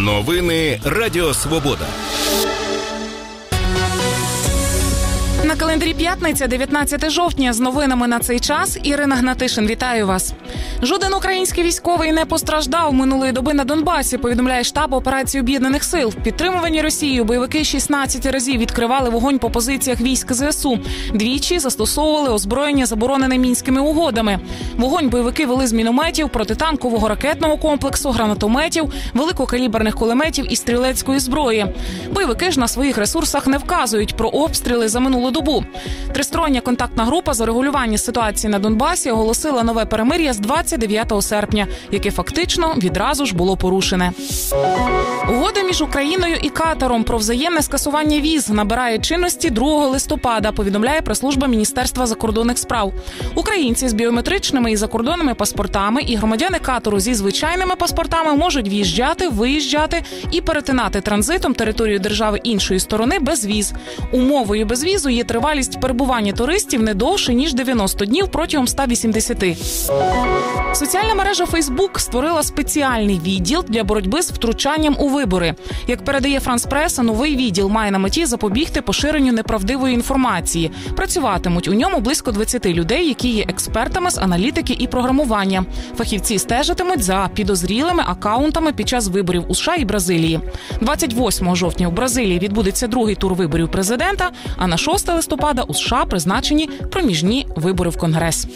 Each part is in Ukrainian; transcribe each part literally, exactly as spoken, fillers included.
Новини Радіо Свобода. На календарі п'ятниця, дев'ятнадцяте жовтня. З новинами на цей час Ірина Гнатишин. Вітаю вас. Жоден український військовий не постраждав минулої доби на Донбасі, повідомляє штаб операції Об'єднаних сил. Підтримувані Росією бойовики шістнадцять разів відкривали вогонь по позиціях військ ЗСУ. Двічі застосовували озброєння, заборонене Мінськими угодами. Вогонь бойовики вели з мінометів, протитанкового ракетного комплексу, гранатометів, великокаліберних кулеметів і стрілецької зброї. Бойовики ж на своїх ресурсах не вказують про обстріли за минулу добу. Тристороння контактна група з урегулювання ситуації на Донбасі оголосила нове перемир'я з двадцять дев'ятого серпня, яке фактично відразу ж було порушене. Угода між Україною і Катаром про взаємне скасування віз набирає чинності другого листопада, повідомляє прес-служба Міністерства закордонних справ. Українці з біометричними і закордонними паспортами і громадяни Катару зі звичайними паспортами можуть в'їжджати, виїжджати і перетинати транзитом територію держави іншої сторони без віз. Умовою безвізу є тривалість перебування туристів не довше, ніж дев'яносто днів протягом ста вісімдесяти. Соціальна мережа Фейсбук створила спеціальний відділ для боротьби з втручанням у вибори. Як передає Франс Преса, новий відділ має на меті запобігти поширенню неправдивої інформації. Працюватимуть у ньому близько двадцяти людей, які є експертами з аналітики і програмування. Фахівці стежитимуть за підозрілими акаунтами під час виборів у США і Бразилії. двадцять восьмого жовтня у Бразилії відбудеться другий тур виборів президента, а на шосте листопада у США призначені проміжні вибори в Конгрес.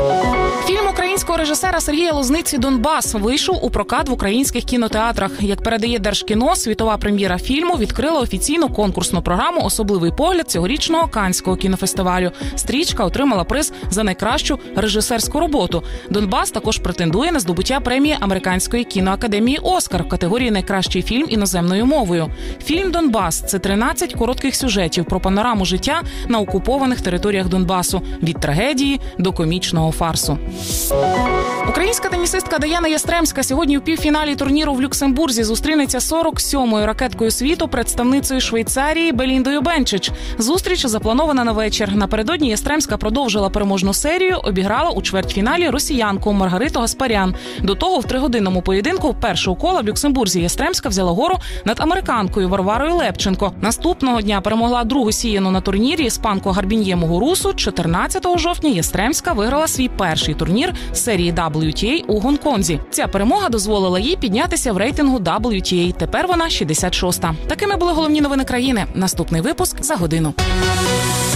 Фільм українського режисера Сергія Лозниці «Донбас» вийшов у прокат в українських кінотеатрах. Як передає Держкіно, світова прем'єра фільму відкрила офіційну конкурсну програму «Особливий погляд» цьогорічного Каннського кінофестивалю. Стрічка отримала приз за найкращу режисерську роботу. «Донбас» також претендує на здобуття премії Американської кіноакадемії «Оскар» в категорії «Найкращий фільм іноземною мовою». Фільм «Донбас» – це тринадцять коротких сюжетів про панораму життя на окупованих територіях Донбасу – від трагедії до комічного фарсу. Українська тенісистка Даяна Ястремська сьогодні у півфіналі турніру в Люксембурзі зустрінеться з сорок сьомою ракеткою світу, представницею Швейцарії Беліндою Бенчич. Зустріч запланована на вечір. Напередодні Ястремська продовжила переможну серію, обіграла у чвертьфіналі росіянку Маргариту Гаспарян. До того в тригодинному поєдинку першого кола в Люксембурзі Ястремська взяла гору над американкою Варварою Лепченко. Наступного дня перемогла другу сіяну на турнірі іспанку Гарбін'є Мугурусу. чотирнадцятого жовтня Ястремська виграла свій перший турнір серії дабл ю ті ей у Гонконзі. Ця перемога дозволила їй піднятися в рейтингу дабл ю ті ей. Тепер вона шістдесят шоста. Такими були головні новини країни. Наступний випуск за годину.